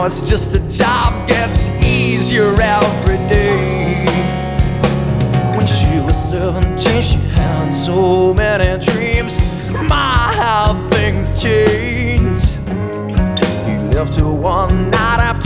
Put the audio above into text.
it's just a job gets easier every day. When she was 17, she had so many dreams. My, how things change. He left her one night